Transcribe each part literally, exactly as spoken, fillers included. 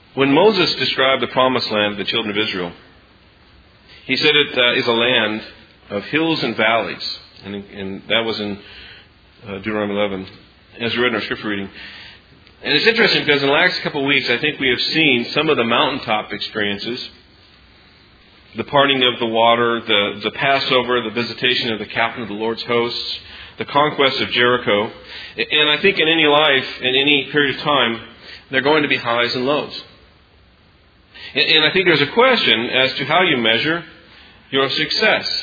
When Moses described the promised land to the children of Israel, he said it uh, is a land of hills and valleys. And, and that was in uh, Deuteronomy eleven, as we read in our scripture reading. And it's interesting because in the last couple of weeks, I think we have seen some of the mountaintop experiences. The parting of the water, the, the Passover, the visitation of the captain of the Lord's hosts, the conquest of Jericho. And I think in any life, in any period of time, there are going to be highs and lows. And, and I think there's a question as to how you measure your success.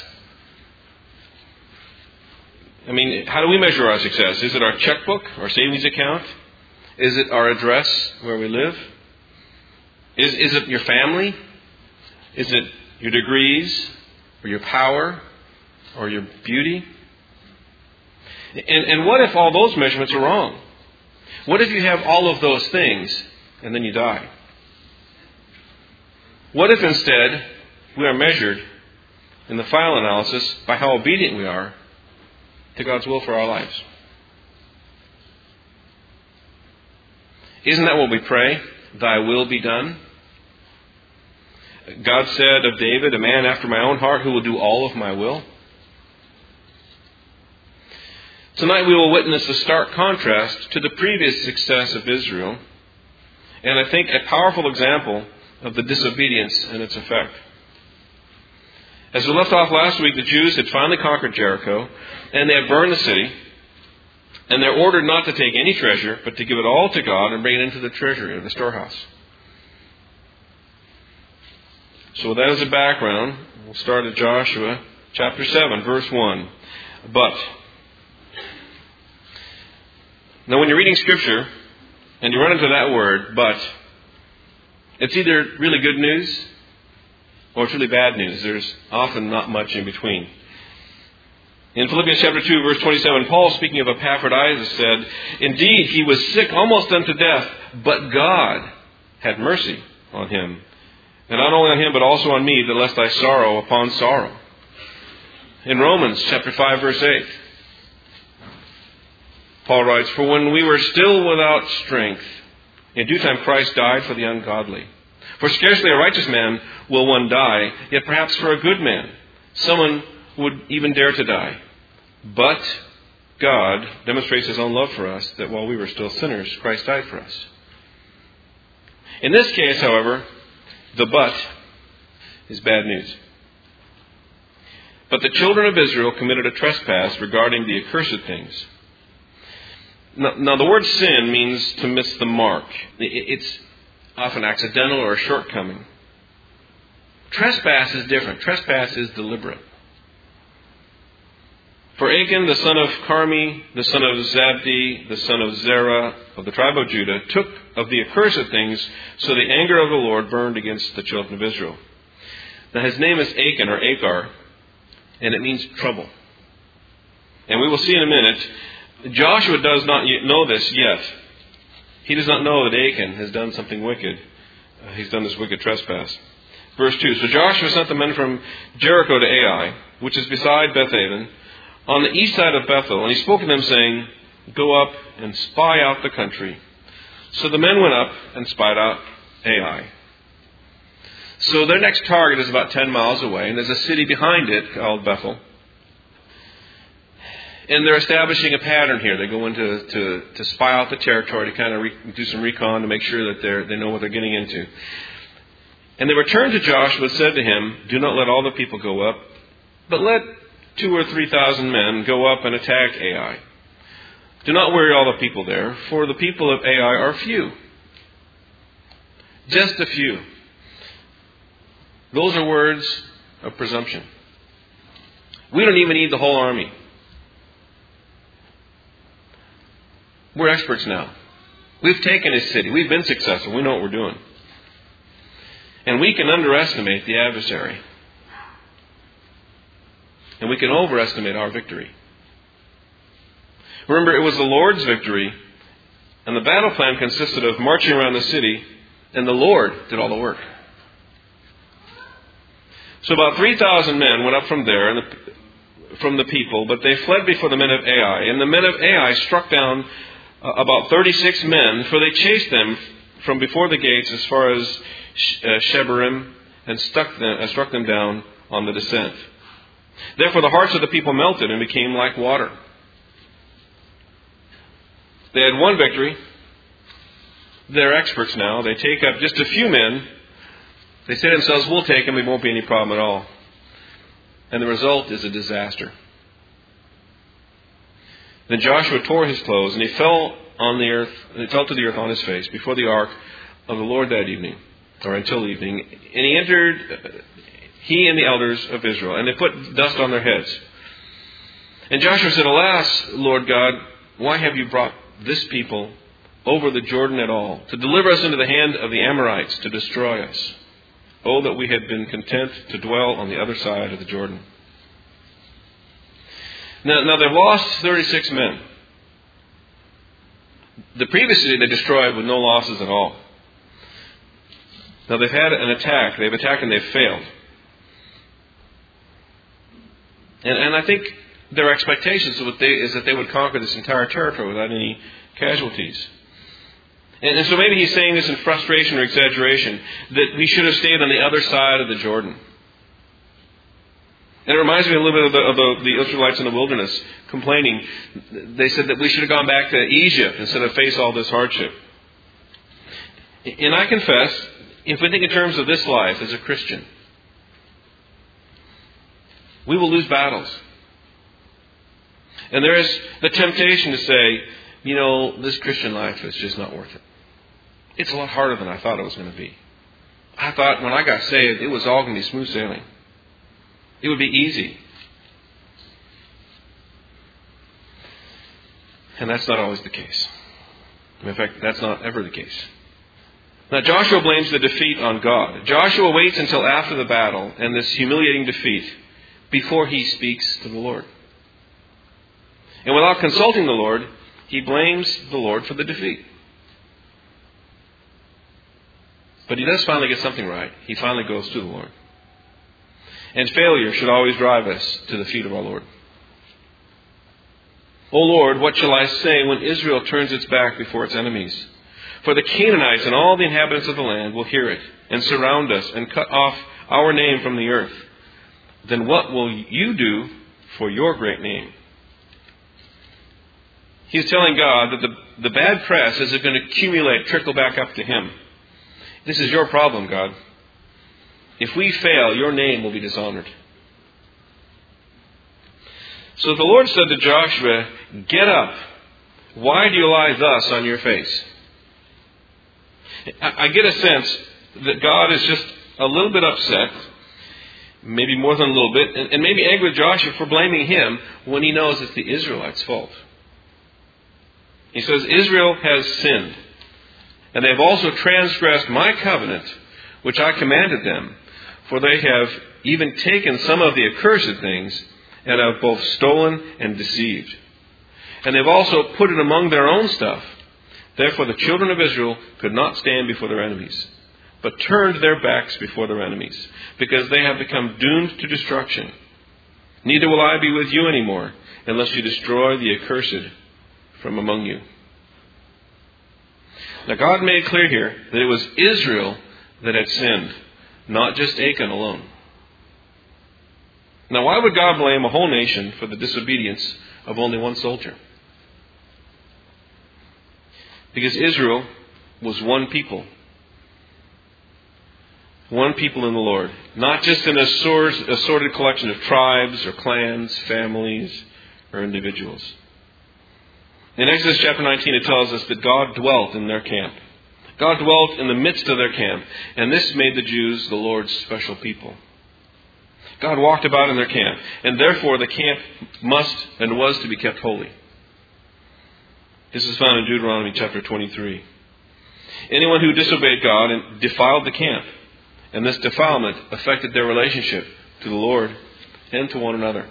I mean, how do we measure our success? Is it our checkbook, our savings account? Is it our address where we live? Is, is it your family? Is it your degrees, or your power, or your beauty? And, and what if all those measurements are wrong? What if you have all of those things and then you die? What if instead we are measured in the final analysis by how obedient we are to God's will for our lives? Isn't that what we pray? Thy will be done. God said of David, a man after my own heart who will do all of my will. Tonight we will witness a stark contrast to the previous success of Israel, and I think a powerful example of the disobedience and its effect. As we left off last week, the Jews had finally conquered Jericho, and they had burned the city, and they're ordered not to take any treasure, but to give it all to God and bring it into the treasury or the storehouse. So with that as a background, we'll start at Joshua chapter seven, verse one. But. Now when you're reading Scripture, and you run into that word, but, it's either really good news, or it's really bad news. There's often not much in between. In Philippians chapter two, verse twenty-seven, Paul, speaking of Epaphroditus, said, indeed, he was sick almost unto death, but God had mercy on him. And not only on him, but also on me, that lest I sorrow upon sorrow. In Romans chapter five, verse eight, Paul writes, for when we were still without strength, in due time Christ died for the ungodly. For scarcely a righteous man will one die, yet perhaps for a good man someone would even dare to die. But God demonstrates his own love for us, that while we were still sinners, Christ died for us. In this case, however, the but is bad news. But the children of Israel committed a trespass regarding the accursed things. Now, now the word sin means to miss the mark. It's often accidental or a shortcoming. Trespass is different. Trespass is deliberate. For Achan, the son of Carmi, the son of Zabdi, the son of Zerah, of the tribe of Judah, took of the accursed things, so the anger of the Lord burned against the children of Israel. Now his name is Achan, or Achar, and it means trouble. And we will see in a minute, Joshua does not know this yet. He does not know that Achan has done something wicked. Uh, he's done this wicked trespass. Verse two, so Joshua sent the men from Jericho to Ai, which is beside Bethaven, on the east side of Bethel, and he spoke to them, saying, go up and spy out the country. So the men went up and spied out Ai. So their next target is about ten miles away, and there's a city behind it called Bethel. And they're establishing a pattern here. They go in to, to, to spy out the territory, to kind of re, do some recon to make sure that they're, they know what they're getting into. And they returned to Joshua and said to him, do not let all the people go up, but let two or three thousand men go up and attack Ai. Do not worry all the people there, for the people of Ai are few. Just a few. Those are words of presumption. We don't even need the whole army. We're experts now. We've taken his city. We've been successful. We know what we're doing. And we can underestimate the adversary. And we can overestimate our victory. Remember, it was the Lord's victory, and the battle plan consisted of marching around the city, and the Lord did all the work. So about three thousand men went up from there, and the, from the people, but they fled before the men of Ai. And the men of Ai struck down uh, about thirty-six men, for they chased them from before the gates as far as Shebarim, and stuck them, uh, struck them down on the descent. Therefore the hearts of the people melted and became like water. They had one victory. They're experts now. They take up just a few men. They say to themselves, we'll take them. It won't be any problem at all. And the result is a disaster. Then Joshua tore his clothes, and he fell on the earth, and he fell to the earth on his face before the ark of the Lord that evening, or until evening. And he entered, he and the elders of Israel, and they put dust on their heads. And Joshua said, Alas, Lord God, why have you brought this people over the Jordan at all, to deliver us into the hand of the Amorites, to destroy us? Oh, that we had been content to dwell on the other side of the Jordan. Now, now they've lost thirty-six men. The previous city they destroyed with no losses at all. Now they've had an attack. They've attacked and they've failed. And, and I think their expectations is that they would conquer this entire territory without any casualties. And, and so maybe he's saying this in frustration or exaggeration, that we should have stayed on the other side of the Jordan. And it reminds me a little bit of the, of the, the Israelites in the wilderness complaining. They said that we should have gone back to Egypt instead of face all this hardship. And I confess, if we think in terms of this life as a Christian, we will lose battles. And there is the temptation to say, you know, this Christian life is just not worth it. It's a lot harder than I thought it was going to be. I thought when I got saved, it was all going to be smooth sailing. It would be easy. And that's not always the case. In fact, that's not ever the case. Now, Joshua blames the defeat on God. Joshua waits until after the battle and this humiliating defeat before he speaks to the Lord. And without consulting the Lord, he blames the Lord for the defeat. But he does finally get something right. He finally goes to the Lord. And failure should always drive us to the feet of our Lord. O Lord, what shall I say when Israel turns its back before its enemies? For the Canaanites and all the inhabitants of the land will hear it and surround us and cut off our name from the earth. Then what will you do for your great name? He's telling God that the, the bad press is going to accumulate, trickle back up to him. This is your problem, God. If we fail, your name will be dishonored. So the Lord said to Joshua, Get up. Why do you lie thus on your face? I get a sense that God is just a little bit upset, maybe more than a little bit, and maybe angry with Joshua for blaming him when he knows it's the Israelites' fault. He says, Israel has sinned, and they have also transgressed my covenant, which I commanded them. For they have even taken some of the accursed things, and have both stolen and deceived. And they've also put it among their own stuff. Therefore the children of Israel could not stand before their enemies, but turned their backs before their enemies, because they have become doomed to destruction. Neither will I be with you anymore, unless you destroy the accursed from among you. Now God made clear here that it was Israel that had sinned, not just Achan alone. Now why would God blame a whole nation for the disobedience of only one soldier? Because Israel was one people. One people in the Lord. Not just an assorted collection of tribes or clans, families, or individuals. In Exodus chapter nineteen it tells us that God dwelt in their camp. God dwelt in the midst of their camp, and this made the Jews the Lord's special people. God walked about in their camp, and therefore the camp must and was to be kept holy. This is found in Deuteronomy chapter twenty-three. Anyone who disobeyed God and defiled the camp, and this defilement affected their relationship to the Lord and to one another.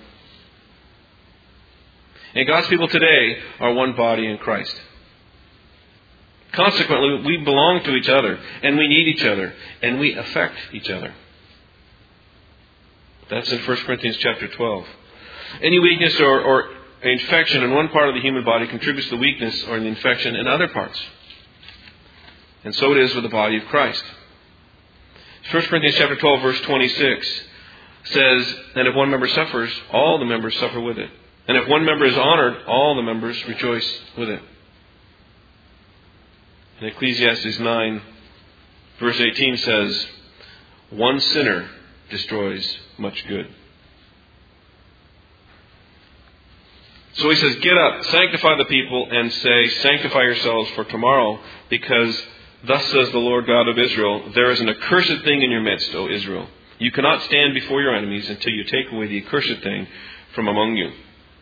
And God's people today are one body in Christ. Consequently, we belong to each other, and we need each other, and we affect each other. That's in First Corinthians chapter twelve. Any weakness or, or infection in one part of the human body contributes to the weakness or the infection in other parts. And so it is with the body of Christ. First Corinthians chapter twelve, verse twenty-six says, and if one member suffers, all the members suffer with it. And if one member is honored, all the members rejoice with it. And Ecclesiastes nine, verse eighteen says, one sinner destroys much good. So he says, get up, sanctify the people, and say, sanctify yourselves for tomorrow, because thus says the Lord God of Israel, there is an accursed thing in your midst, O Israel. You cannot stand before your enemies until you take away the accursed thing from among you.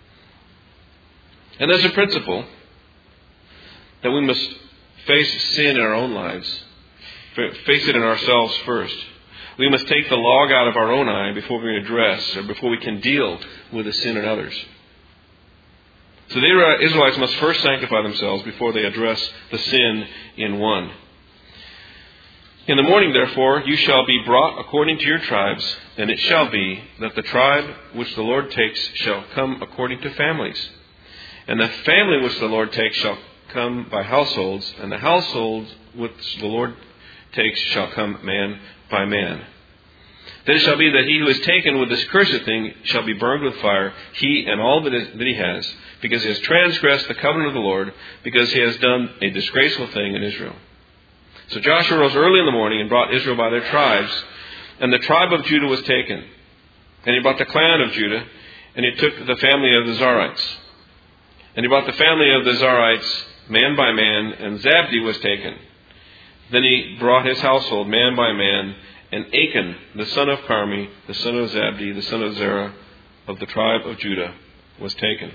And there's a principle that we must face sin in our own lives. Face it in ourselves first. We must take the log out of our own eye before we can address or before we can deal with the sin in others. So the Israelites must first sanctify themselves before they address the sin in one. In the morning, therefore, you shall be brought according to your tribes, and it shall be that the tribe which the Lord takes shall come according to families. And the family which the Lord takes shall come by households, and the household which the Lord takes shall come man by man. Then it shall be that he who is taken with this cursed thing shall be burned with fire, he and all that, is, that he has, because he has transgressed the covenant of the Lord, because he has done a disgraceful thing in Israel. So Joshua rose early in the morning and brought Israel by their tribes, and the tribe of Judah was taken. And he brought the clan of Judah, and he took the family of the Zarites. And he brought the family of the Zarites man by man, and Zabdi was taken. Then he brought his household man by man, and Achan, the son of Carmi, the son of Zabdi, the son of Zerah, of the tribe of Judah, was taken.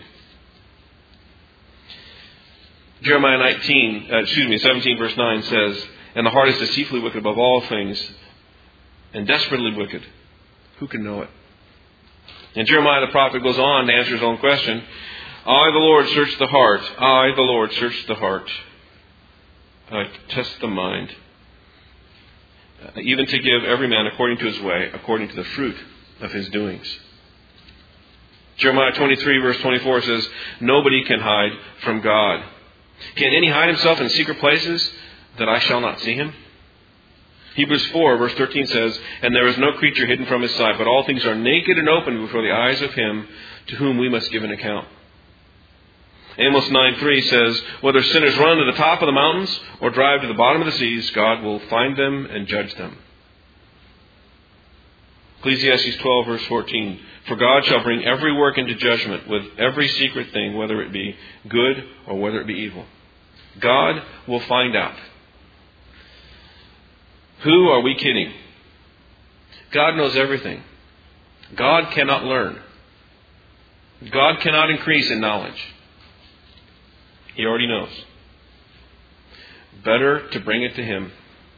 Jeremiah nineteen, uh, excuse me, seventeen verse nine says, and the heart is deceitfully wicked above all things, and desperately wicked. Who can know it? And Jeremiah the prophet goes on to answer his own question. I, the Lord, search the heart. I, the Lord, search the heart. I test the mind, uh, even to give every man according to his way, according to the fruit of his doings. Jeremiah twenty-three verse twenty-four says, nobody can hide from God. Can any hide himself in secret places that I shall not see him? Hebrews four verse thirteen says, and there is no creature hidden from his sight, but all things are naked and open before the eyes of him to whom we must give an account. Amos nine three says, whether sinners run to the top of the mountains or drive to the bottom of the seas, God will find them and judge them. Ecclesiastes twelve verse fourteen, for God shall bring every work into judgment with every secret thing, whether it be good or whether it be evil. God will find out. Who are we kidding? God knows everything. God cannot learn. God cannot increase in knowledge. He already knows. Better to bring it to Him.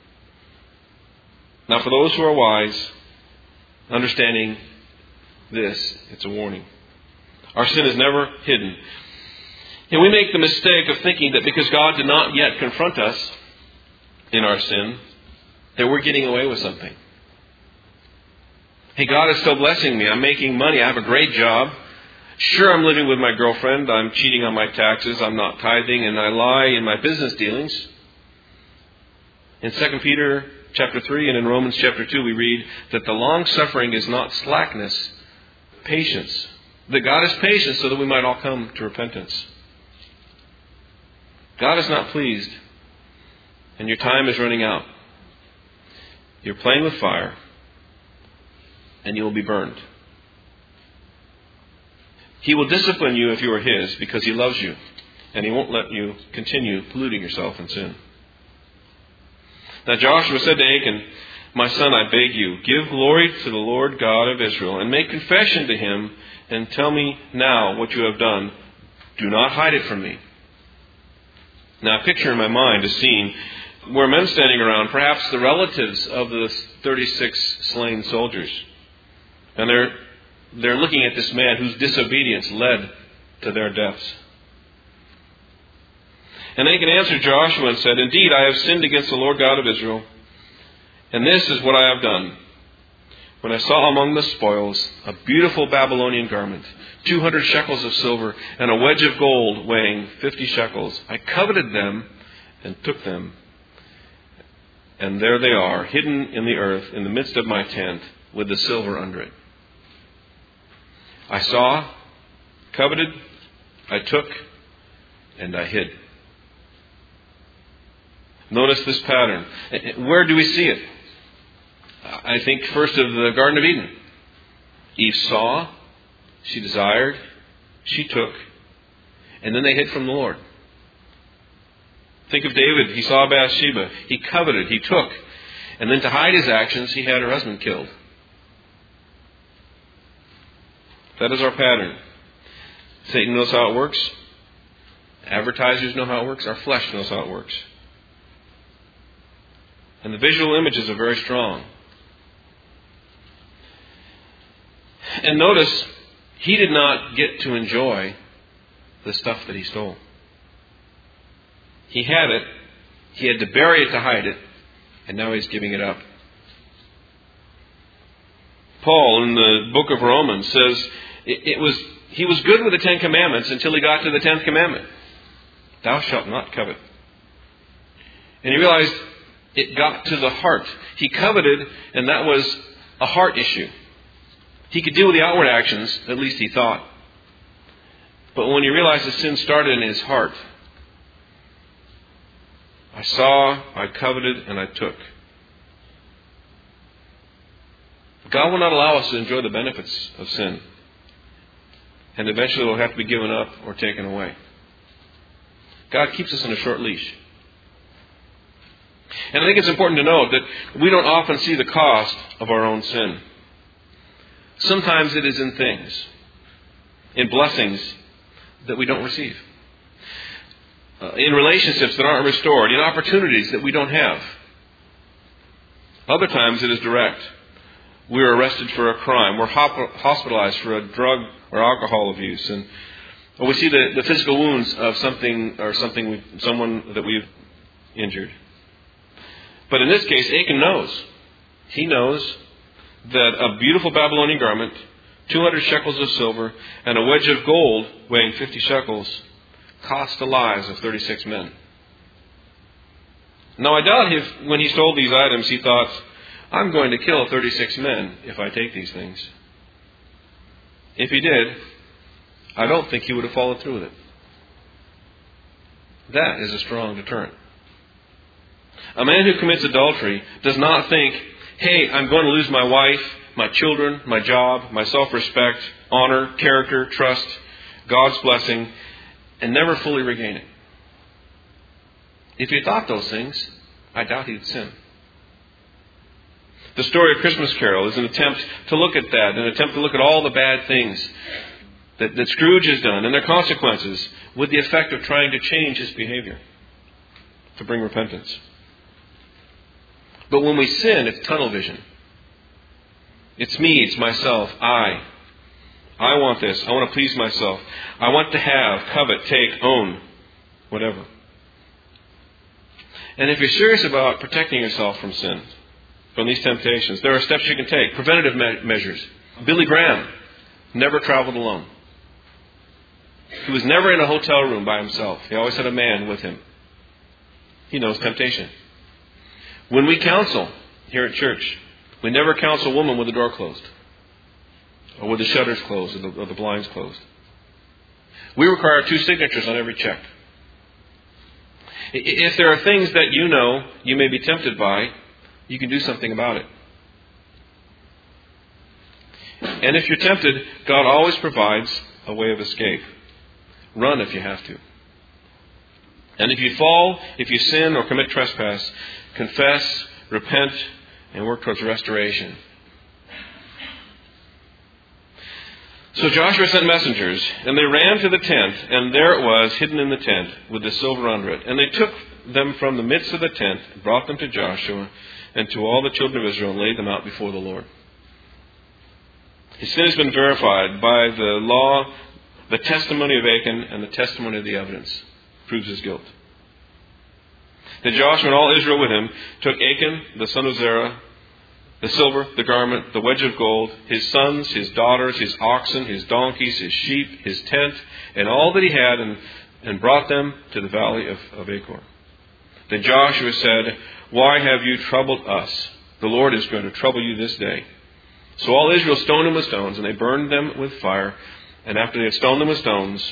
Now, for those who are wise, understanding this, it's a warning. Our sin is never hidden. And we make the mistake of thinking that because God did not yet confront us in our sin, that we're getting away with something. Hey, God is still blessing me. I'm making money. I have a great job. Sure, I'm living with my girlfriend. I'm cheating on my taxes. I'm not tithing, and I lie in my business dealings. In Second Peter chapter three and in Romans chapter two, we read that the long suffering is not slackness, patience. That God is patient so that we might all come to repentance. God is not pleased, and your time is running out. You're playing with fire, and you will be burned. He will discipline you if you are His, because He loves you, and He won't let you continue polluting yourself in sin. Now Joshua said to Achan, my son, I beg you, give glory to the Lord God of Israel, and make confession to Him, and tell me now what you have done. Do not hide it from me. Now picture in my mind a scene where men standing around, perhaps the relatives of the thirty-six slain soldiers, and they're they're looking at this man whose disobedience led to their deaths. And Achan answered Joshua and said, indeed, I have sinned against the Lord God of Israel, and this is what I have done. When I saw among the spoils a beautiful Babylonian garment, two hundred shekels of silver, and a wedge of gold weighing fifty shekels, I coveted them and took them. and there they are, hidden in the earth, in the midst of my tent, with the silver under it. I saw, coveted, I took, and I hid. Notice this pattern. Where do we see it? I think first of the Garden of Eden. Eve saw, she desired, she took, and then they hid from the Lord. Think of David. He saw Bathsheba. He coveted, he took, and then to hide his actions, he had her husband killed. That is our pattern. Satan knows how it works. Advertisers know how it works. Our flesh knows how it works. And the visual images are very strong. And notice, he did not get to enjoy the stuff that he stole. He had it. He had to bury it to hide it. And now he's giving it up. Paul, in the book of Romans, says it, it was he was good with the Ten Commandments until he got to the Tenth Commandment. Thou shalt not covet. And he realized it got to the heart. He coveted, and that was a heart issue. He could deal with the outward actions, at least he thought. But when he realized the sin started in his heart, I saw, I coveted, and I took. God will not allow us to enjoy the benefits of sin. And eventually it will have to be given up or taken away. God keeps us on a short leash. And I think it's important to note that we don't often see the cost of our own sin. Sometimes it is in things, in blessings that we don't receive, uh, in relationships that aren't restored, in opportunities that we don't have. Other times it is direct. We're arrested for a crime. We're hop- hospitalized for a drug or alcohol abuse, and or we see the, the physical wounds of something or something, we, someone that we've injured. But in this case, Achan knows. He knows that a beautiful Babylonian garment, two hundred shekels of silver, and a wedge of gold weighing fifty shekels cost the lives of thirty-six men. Now, I doubt if when he stole these items, he thought, I'm going to kill thirty-six men if I take these things. If he did, I don't think he would have followed through with it. That is a strong deterrent. A man who commits adultery does not think, hey, I'm going to lose my wife, my children, my job, my self-respect, honor, character, trust, God's blessing, and never fully regain it. If he thought those things, I doubt he'd sin. The story of Christmas Carol is an attempt to look at that, an attempt to look at all the bad things that, that Scrooge has done and their consequences with the effect of trying to change his behavior, to bring repentance. But when we sin, it's tunnel vision. It's me, it's myself, I. I want this. I want to please myself. I want to have, covet, take, own, whatever. And if you're serious about protecting yourself from sin, from these temptations, there are steps you can take. Preventative me- measures. Billy Graham never traveled alone. He was never in a hotel room by himself. He always had a man with him. He knows temptation. When we counsel here at church, we never counsel a woman with the door closed, or with the shutters closed, or the, or the blinds closed. We require two signatures on every check. If there are things that you know you may be tempted by, you can do something about it. And if you're tempted, God always provides a way of escape. Run if you have to. And if you fall, if you sin or commit trespass, confess, repent, and work towards restoration. So Joshua sent messengers, and they ran to the tent, and there it was, hidden in the tent, with the silver under it. And they took them from the midst of the tent, brought them to Joshua, and to all the children of Israel, and laid them out before the Lord. His sin has been verified by the law, the testimony of Achan, and the testimony of the evidence proves his guilt. Then Joshua and all Israel with him took Achan, the son of Zerah, the silver, the garment, the wedge of gold, his sons, his daughters, his oxen, his donkeys, his sheep, his tent, and all that he had, and, and brought them to the valley of, of Achor. Then Joshua said, Why have you troubled us? The Lord is going to trouble you this day. So all Israel stoned them with stones, and they burned them with fire. And after they had stoned them with stones,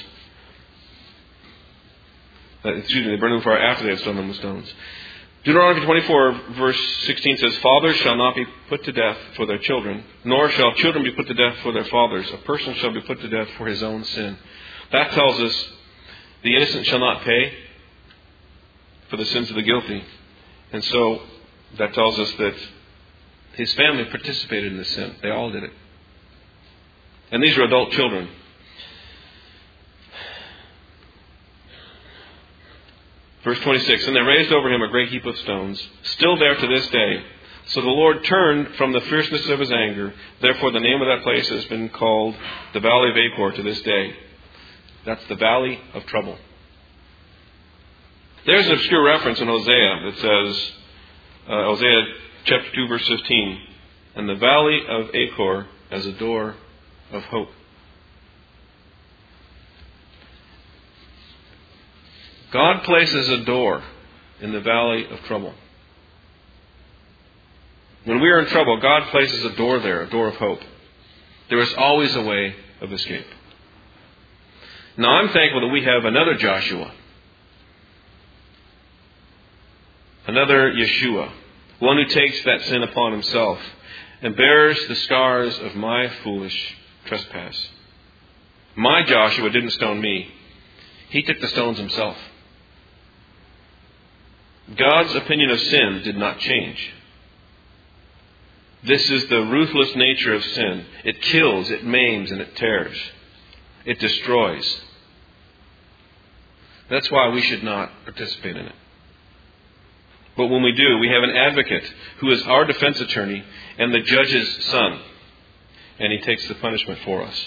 uh, excuse me, they burned them with fire after they had stoned them with stones. Deuteronomy twenty-four, verse sixteen says, Fathers shall not be put to death for their children, nor shall children be put to death for their fathers. A person shall be put to death for his own sin. That tells us the innocent shall not pay for the sins of the guilty. And so that tells us that his family participated in the sin. They all did it. And these are adult children. Verse twenty-six, and they raised over him a great heap of stones, still there to this day. So the Lord turned from the fierceness of his anger. Therefore the name of that place has been called the Valley of Achor to this day. That's the Valley of Trouble. There's an obscure reference in Hosea that says, uh, Hosea chapter two, verse fifteen, and the Valley of Achor as a door of hope. God places a door in the valley of trouble. When we are in trouble, God places a door there, a door of hope. There is always a way of escape. Now, I'm thankful that we have another Joshua, another Yeshua, one who takes that sin upon himself and bears the scars of my foolish trespass. My Joshua didn't stone me. He took the stones himself. God's opinion of sin did not change. This is the ruthless nature of sin. It kills, it maims, and it tears. It destroys. That's why we should not participate in it. But when we do, we have an advocate who is our defense attorney and the judge's son. And he takes the punishment for us.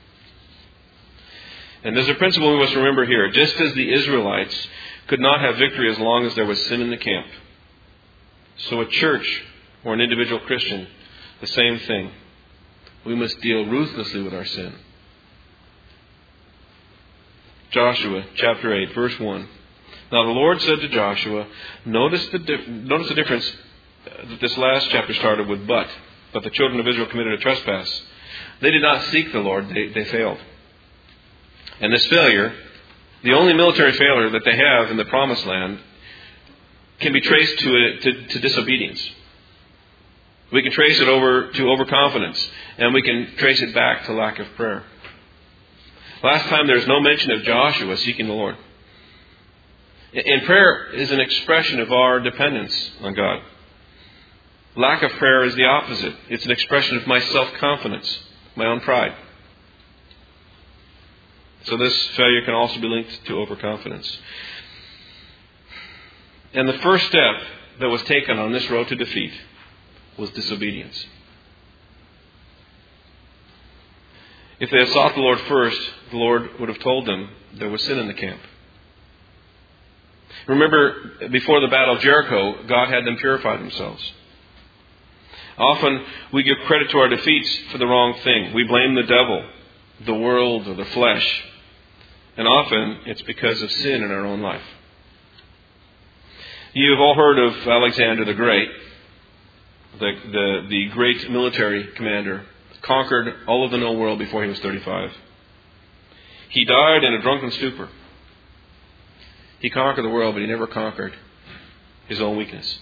And there's a principle we must remember here. Just as the Israelites could not have victory as long as there was sin in the camp, so a church or an individual Christian, the same thing. We must deal ruthlessly with our sin. Joshua chapter eight, verse one. Now the Lord said to Joshua, notice the, di- notice the difference that this last chapter started with but. But the children of Israel committed a trespass. They did not seek the Lord, they, they failed. And this failure, the only military failure that they have in the Promised Land, can be traced to, a, to, to disobedience. We can trace it over to overconfidence, and we can trace it back to lack of prayer. Last time there's no mention of Joshua seeking the Lord. And prayer is an expression of our dependence on God. Lack of prayer is the opposite. It's an expression of my self-confidence, my own pride. So this failure can also be linked to overconfidence. And the first step that was taken on this road to defeat was disobedience. If they had sought the Lord first, the Lord would have told them there was sin in the camp. Remember, before the battle of Jericho, God had them purify themselves. Often we give credit to our defeats for the wrong thing. We blame the devil, the world, or the flesh. And often it's because of sin in our own life. You've all heard of Alexander the Great, the, the, the great military commander, conquered all of the known world before he was thirty-five. He died in a drunken stupor. He conquered the world, but he never conquered his own weakness.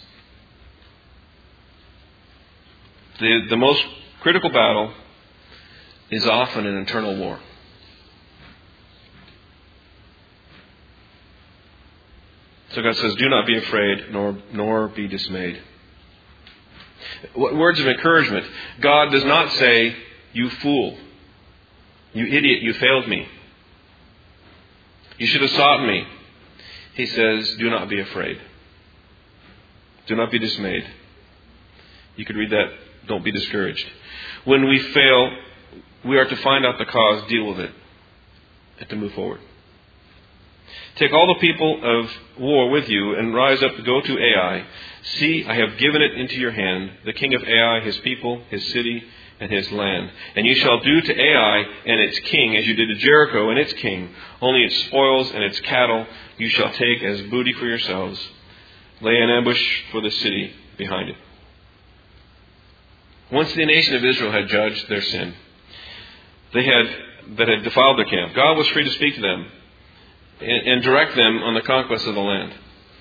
The, the most critical battle is often an internal war. So God says, do not be afraid, nor, nor be dismayed. Words of encouragement. God does not say, you fool, you idiot, you failed me. You should have sought me. He says, do not be afraid. Do not be dismayed. You could read that, don't be discouraged. When we fail, we are to find out the cause, deal with it, and to move forward. Take all the people of war with you and rise up to go to Ai. See, I have given it into your hand, the king of Ai, his people, his city, and his land. And you shall do to Ai and its king as you did to Jericho and its king. Only its spoils and its cattle you shall take as booty for yourselves. lay an ambush for the city behind it. Once the nation of Israel had judged their sin, they had that had defiled their camp, God was free to speak to them and, and direct them on the conquest of the land.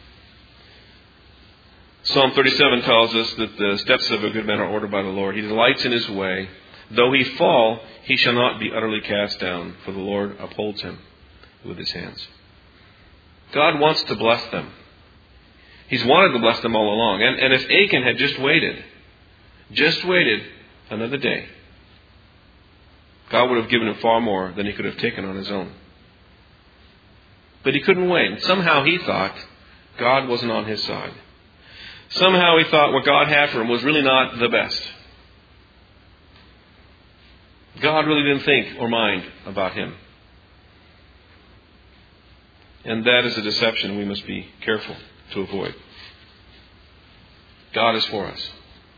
Psalm thirty-seven tells us that the steps of a good man are ordered by the Lord. He delights in his way. Though he fall, he shall not be utterly cast down, for the Lord upholds him with his hands. God wants to bless them. He's wanted to bless them all along. And, and if Achan had just waited, just waited another day, God would have given him far more than he could have taken on his own. But he couldn't wait. And somehow he thought God wasn't on his side. Somehow he thought what God had for him was really not the best. God really didn't think or mind about him. And that is a deception we must be careful to avoid. God is for us.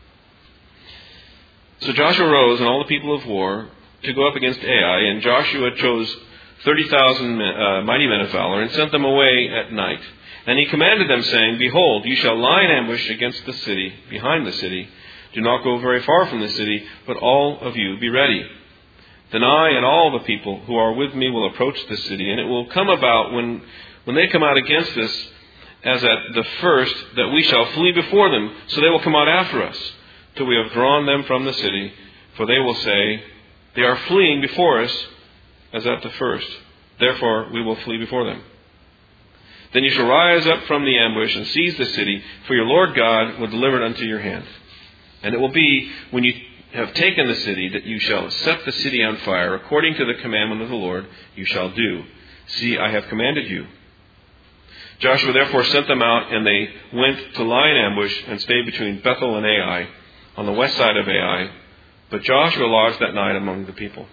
So Joshua rose and all the people of war to go up against Ai, and Joshua chose thirty thousand uh, mighty men of valor and sent them away at night. And he commanded them, saying, Behold, you shall lie in ambush against the city, behind the city. Do not go very far from the city, but all of you be ready. Then I and all the people who are with me will approach the city, and it will come about when, when they come out against us, as at the first, that we shall flee before them, so they will come out after us, till we have drawn them from the city. For they will say, They are fleeing before us, as at the first. Therefore we will flee before them. Then you shall rise up from the ambush and seize the city, for your Lord God will deliver it unto your hand. And it will be, when you have taken the city, that you shall set the city on fire, according to the commandment of the Lord you shall do. See, I have commanded you. Joshua therefore sent them out, and they went to lie in ambush and stayed between Bethel and Ai, on the west side of Ai. But Joshua lodged that night among the people.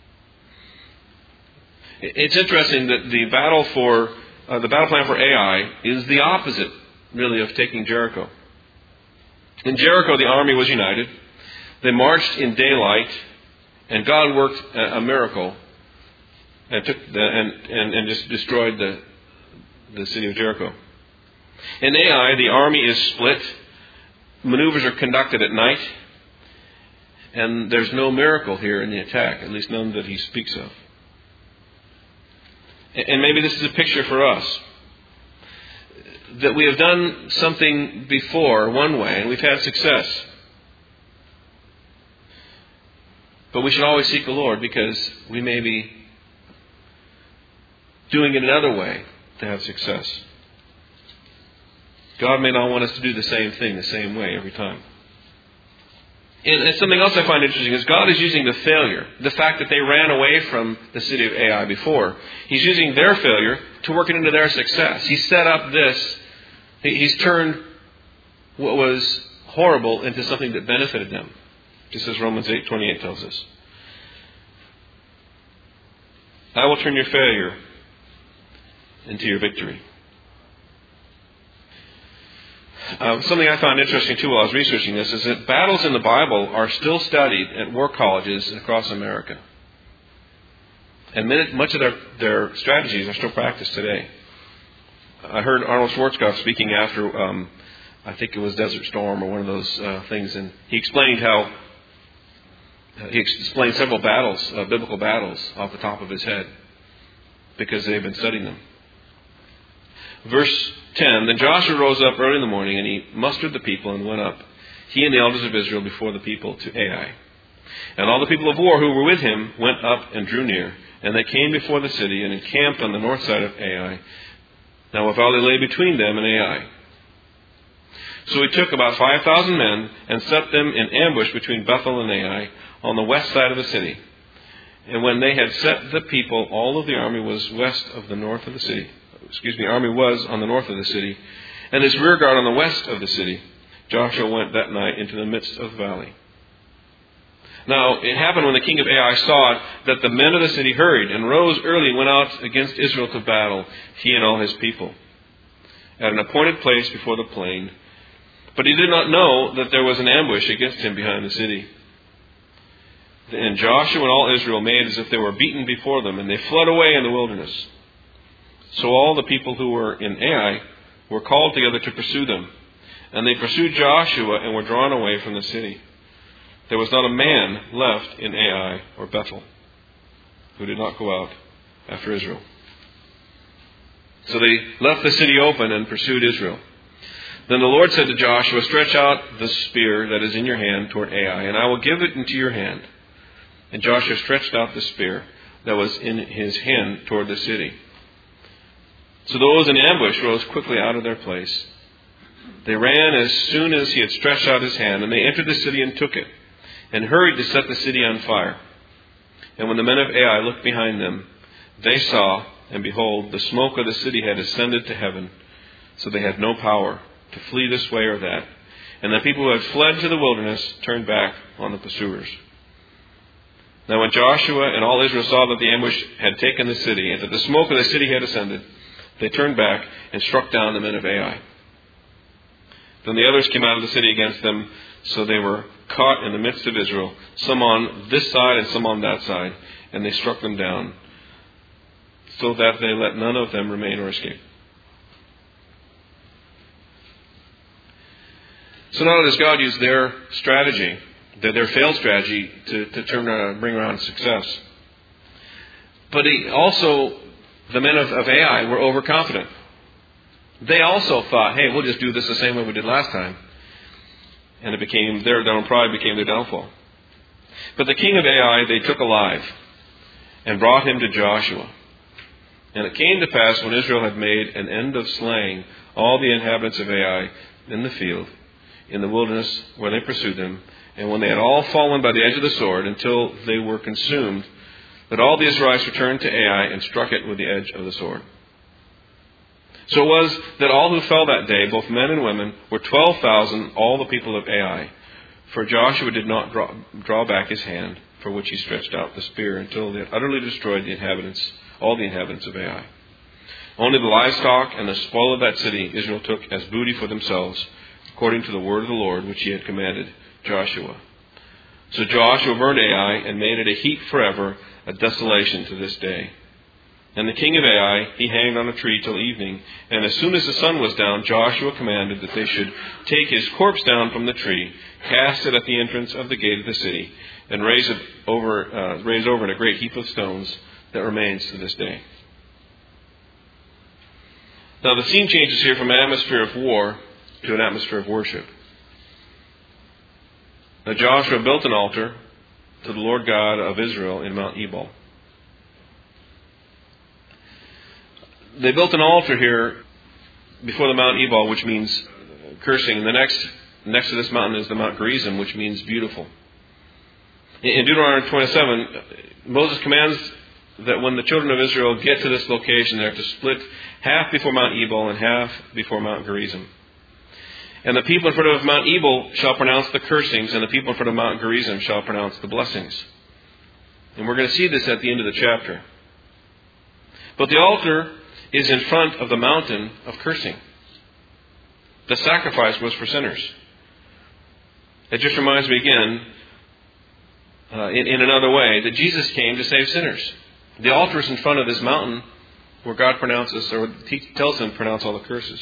It's interesting that the battle for uh, the battle plan for Ai is the opposite, really, of taking Jericho. In Jericho, the army was united. They marched in daylight, and God worked a, a miracle and took the, and, and and just destroyed the the city of Jericho. In Ai, the army is split. Maneuvers are conducted at night. And there's no miracle here in the attack, at least none that he speaks of. And maybe this is a picture for us. That we have done something before one way and we've had success. But we should always seek the Lord, because we may be doing it another way to have success. God may not want us to do the same thing the same way every time. And something else I find interesting is God is using the failure, the fact that they ran away from the city of Ai before. He's using their failure to work it into their success. He set up this, he's turned what was horrible into something that benefited them, just as Romans eight twenty-eight tells us. I will turn your failure into your victory. Uh, something I found interesting too while I was researching this is that battles in the Bible are still studied at war colleges across America. And much of their, their strategies are still practiced today. I heard Arnold Schwarzkopf speaking after, um, I think it was Desert Storm or one of those uh, things, and he explained how, he explained several battles, uh, biblical battles, off the top of his head, because they've been studying them. Verse ten, Then Joshua rose up early in the morning, and he mustered the people and went up, he and the elders of Israel, before the people to Ai. And all the people of war who were with him went up and drew near, and they came before the city and encamped on the north side of Ai. Now a valley lay between them and Ai. So he took about five thousand men and set them in ambush between Bethel and Ai on the west side of the city. And when they had set the people, all of the army was west of the north of the city. Excuse me, army was on the north of the city, and his rear guard on the west of the city. Joshua went that night into the midst of the valley. Now, it happened when the king of Ai saw it, that the men of the city hurried and rose early and went out against Israel to battle, he and all his people, at an appointed place before the plain. But he did not know that there was an ambush against him behind the city. And Joshua and all Israel made as if they were beaten before them, and they fled away in the wilderness. So all the people who were in Ai were called together to pursue them. And they pursued Joshua and were drawn away from the city. There was not a man left in Ai or Bethel who did not go out after Israel. So they left the city open and pursued Israel. Then the Lord said to Joshua, stretch out the spear that is in your hand toward Ai, and I will give it into your hand. And Joshua stretched out the spear that was in his hand toward the city. So those in ambush rose quickly out of their place. They ran as soon as he had stretched out his hand, and they entered the city and took it, and hurried to set the city on fire. And when the men of Ai looked behind them, they saw, and behold, the smoke of the city had ascended to heaven, so they had no power to flee this way or that. And the people who had fled to the wilderness turned back on the pursuers. Now when Joshua and all Israel saw that the ambush had taken the city, and that the smoke of the city had ascended, they turned back and struck down the men of Ai. Then the others came out of the city against them, so they were caught in the midst of Israel, some on this side and some on that side, and they struck them down, so that they let none of them remain or escape. So not only does God use their strategy, their failed strategy, to, to turn around, bring around success, but he also, the men of, of Ai were overconfident. They also thought, hey, we'll just do this the same way we did last time. And it became, their own pride became their downfall. But the king of Ai they took alive and brought him to Joshua. And it came to pass when Israel had made an end of slaying all the inhabitants of Ai in the field, in the wilderness where they pursued them, and when they had all fallen by the edge of the sword until they were consumed, that all the Israelites returned to Ai and struck it with the edge of the sword. So it was that all who fell that day, both men and women, were twelve thousand, all the people of Ai. For Joshua did not draw, draw back his hand, for which he stretched out the spear, until they had utterly destroyed the inhabitants, all the inhabitants of Ai. Only the livestock and the spoil of that city Israel took as booty for themselves, according to the word of the Lord, which he had commanded Joshua. So Joshua burned Ai and made it a heap forever, a desolation to this day. And the king of Ai he hanged on a tree till evening. And as soon as the sun was down, Joshua commanded that they should take his corpse down from the tree, cast it at the entrance of the gate of the city, and raise it over, uh, raise over it a great heap of stones that remains to this day. Now the scene changes here from an atmosphere of war to an atmosphere of worship. Now Joshua built an altar to the Lord God of Israel in Mount Ebal. They built an altar here before the Mount Ebal, which means cursing. And the next, next to this mountain is the Mount Gerizim, which means beautiful. In Deuteronomy twenty-seven, Moses commands that when the children of Israel get to this location, they're to split half before Mount Ebal and half before Mount Gerizim. And the people in front of Mount Ebal shall pronounce the cursings, and the people in front of Mount Gerizim shall pronounce the blessings. And we're going to see this at the end of the chapter. But the altar is in front of the mountain of cursing. The sacrifice was for sinners. It just reminds me again, uh, in, in another way, that Jesus came to save sinners. The altar is in front of this mountain where God pronounces, or he tells them to pronounce all the curses.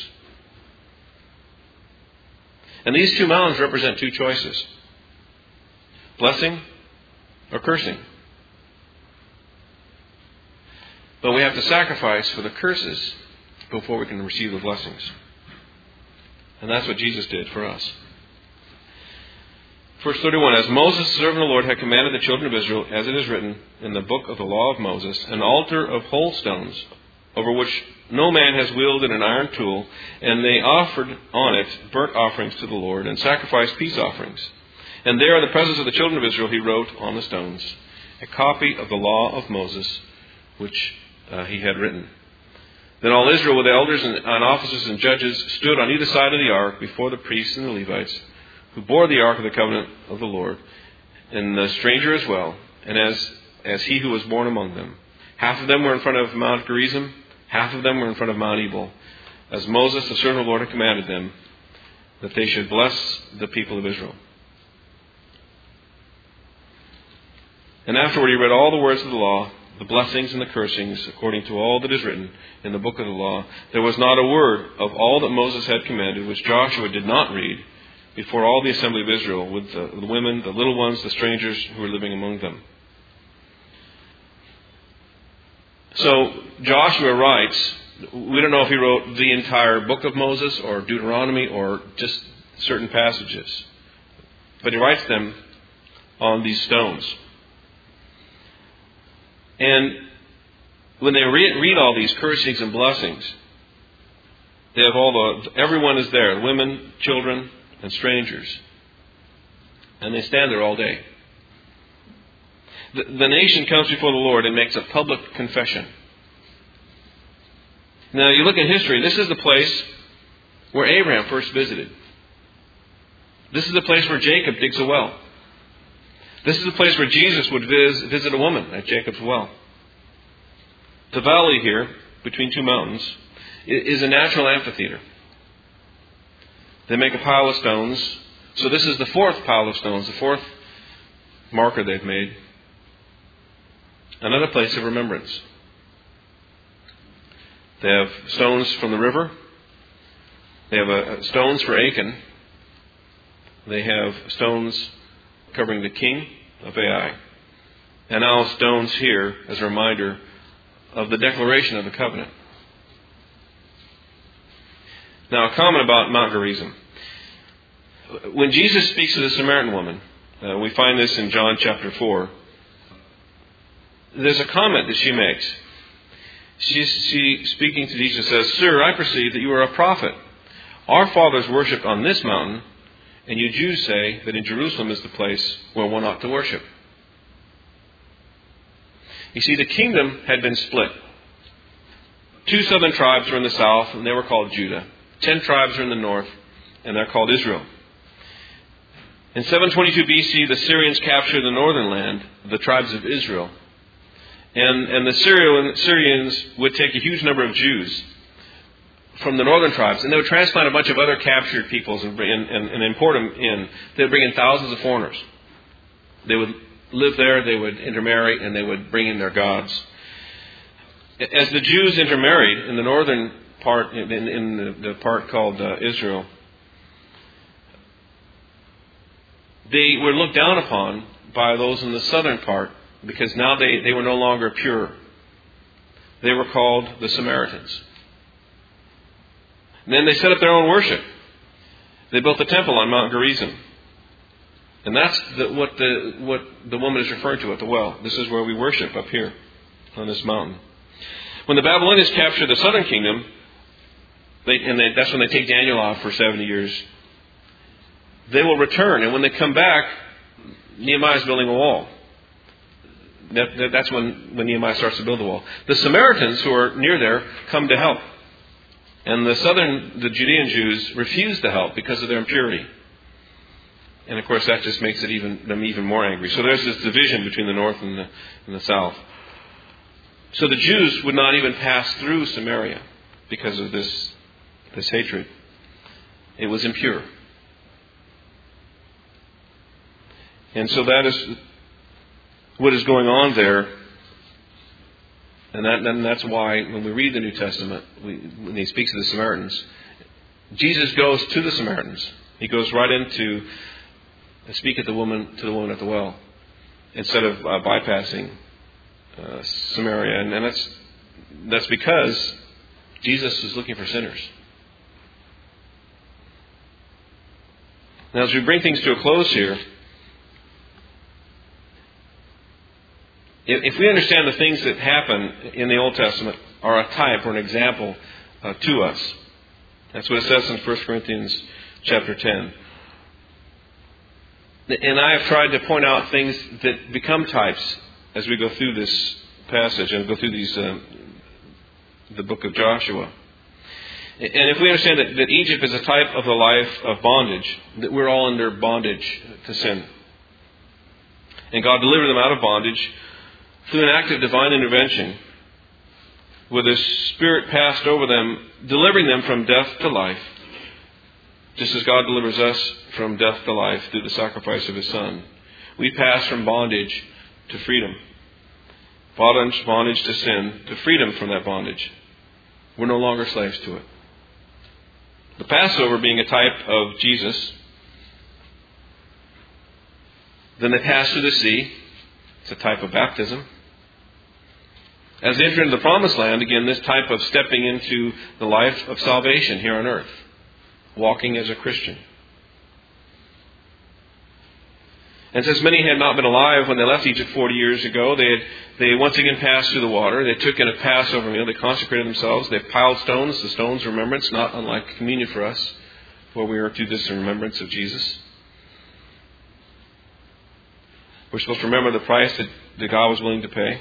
And these two mountains represent two choices: blessing or cursing. But we have to sacrifice for the curses before we can receive the blessings. And that's what Jesus did for us. Verse thirty-one, as Moses, the servant of the Lord, had commanded the children of Israel, as it is written in the book of the law of Moses, an altar of whole stones, over which no man has wielded an iron tool, and they offered on it burnt offerings to the Lord, and sacrificed peace offerings. And there, in the presence of the children of Israel, he wrote on the stones a copy of the law of Moses, which uh, he had written. Then all Israel, with the elders and, and officers and judges, stood on either side of the ark before the priests and the Levites, who bore the ark of the covenant of the Lord, and the stranger as well, and as, as he who was born among them. Half of them were in front of Mount Gerizim, half of them were in front of Mount Ebal, as Moses, the servant of the Lord, had commanded them, that they should bless the people of Israel. And afterward he read all the words of the law the blessings and the cursings, according to all that is written in the book of the law, there was not a word of all that Moses had commanded which Joshua did not read before all the assembly of Israel, with the, the women, the little ones, the strangers who were living among them. So Joshua writes, we don't know if he wrote the entire book of Moses or Deuteronomy or just certain passages, but he writes them on these stones. And when they read, read all these cursings and blessings, they have all the, everyone is there, women, children, and strangers. And they stand there all day. The, the nation comes before the Lord and makes a public confession. Now, you look at history, this is the place where Abraham first visited. This is the place where Jacob digs a well. This is the place where Jesus would vis, visit a woman at Jacob's well. The valley here, between two mountains, is a natural amphitheater. They make a pile of stones. So this is the fourth pile of stones, the fourth marker they've made. Another place of remembrance. They have stones from the river. They have uh, stones for Achan. They have stones covering the king of Ai. And now stones here as a reminder of the declaration of the covenant. Now, a comment about Mount Gerizim. When Jesus speaks to the Samaritan woman, uh, we find this in John chapter four. There's a comment that she makes. She, she speaking to Jesus, says, "Sir, I perceive that you are a prophet. Our fathers worshipped on this mountain, and you Jews say that in Jerusalem is the place where one ought to worship." You see, the kingdom had been split. Two southern tribes were in the south, and they were called Judah. Ten tribes are in the north, and they're called Israel. In seven twenty-two B C, the Syrians captured the northern land, the tribes of Israel. And, and the Syrian, Syrians would take a huge number of Jews from the northern tribes, and they would transplant a bunch of other captured peoples and, and, and, and import them in. They would bring in thousands of foreigners. They would live there, they would intermarry, and they would bring in their gods. As the Jews intermarried in the northern part, in, in the, the part called uh, Israel, they were looked down upon by those in the southern part, because now they, they were no longer pure. They were called the Samaritans. And then they set up their own worship. They built the temple on Mount Gerizim. And that's the, what the what the woman is referring to at the well. This is where we worship, up here on this mountain. When the Babylonians capture the southern kingdom, they, and they, that's when they take Daniel off for seventy years, they will return. And when they come back, Nehemiah is building a wall. That, that, that's when, when Nehemiah starts to build the wall. The Samaritans, who are near there, come to help. And the southern, the Judean Jews, refuse to help because of their impurity. And of course, that just makes it even them even more angry. So there's this division between the north and the, and the south. So the Jews would not even pass through Samaria because of this, this hatred. It was impure. And so that is what is going on there. And that, and that's why when we read the New Testament, we, when he speaks to the Samaritans, Jesus goes to the Samaritans. He goes right into and speak at the woman to the woman at the well, instead of uh, bypassing uh, Samaria, and, and that's that's because Jesus is looking for sinners. Now, as we bring things to a close here, if we understand the things that happen in the Old Testament are a type or an example uh, to us, that's what it says in First Corinthians chapter ten. And I have tried to point out things that become types as we go through this passage and go through these uh, the book of Joshua. And if we understand that, that Egypt is a type of the life of bondage, that we're all under bondage to sin, and God delivered them out of bondage through an act of divine intervention, where the Spirit passed over them, delivering them from death to life, just as God delivers us from death to life through the sacrifice of His Son. We pass from bondage to freedom. bondage, bondage to sin, to freedom from that bondage. We're no longer slaves to it. The Passover being a type of Jesus. Then they pass through the sea. It's a type of baptism. As they enter into the promised land, again, this type of stepping into the life of salvation here on earth. Walking as a Christian. And since many had not been alive when they left Egypt forty years ago, they had, they once again passed through the water. They took in a Passover meal. They consecrated themselves. They piled stones. The stones of remembrance, not unlike communion for us, where we are to do this in remembrance of Jesus. We're supposed to remember the price that, that God was willing to pay.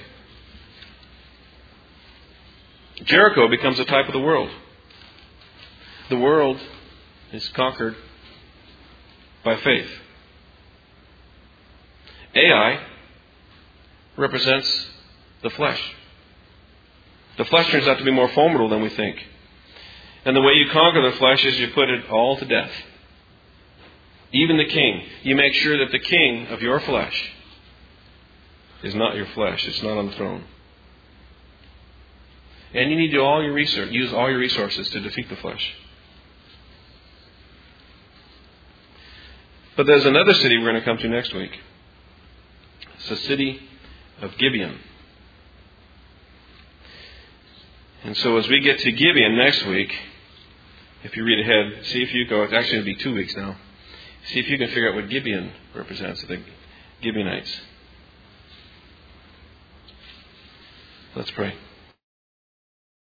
Jericho becomes a type of the world. The world is conquered by faith. Ai represents the flesh. The flesh turns out to be more formidable than we think. And the way you conquer the flesh is you put it all to death. Even the king. You make sure that the king of your flesh is not your flesh. It's not on the throne. And you need to do all your research, use all your resources to defeat the flesh. But there's another city we're going to come to next week. It's the city of Gibeon. And so as we get to Gibeon next week, if you read ahead, see if you go, it's actually going to be two weeks now. See if you can figure out what Gibeon represents, the Gibeonites. Let's pray.